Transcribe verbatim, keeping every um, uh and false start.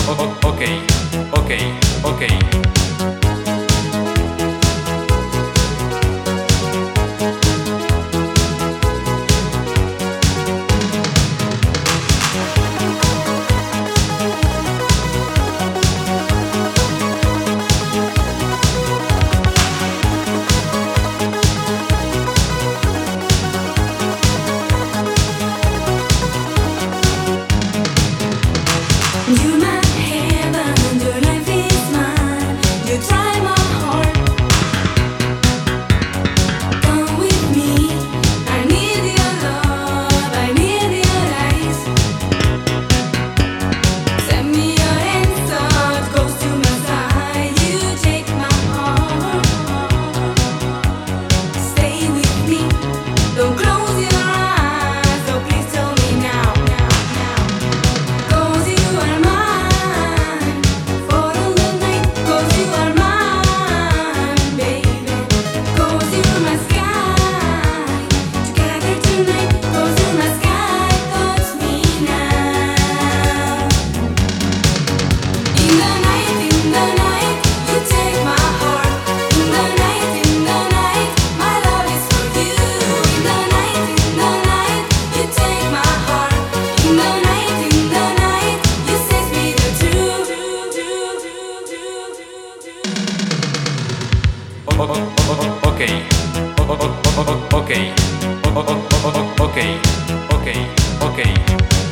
Ok, ok, ok. You're my heaven, your life is mine. You try my heart. Come with me. I need your love. I need your eyes. Send me your hands out, close to my side. You take my heart. Stay with me. Don't close your eyes. So please tell me now, now, now. 'Cause you are mine for all the night. 'Cause you are mine, baby. 'Cause you're my sky. Together tonight. 'Cause you're my sky. Touch me now. In the night, in the night, you take my heart. In the night, in the night, my love is for you. In the night, in the night, you take my heart. In the night, in the night, you set me the truth. O- o- o- o- Ok, O- o- o- o- ok, O- o- o- o- ok, ok, ok.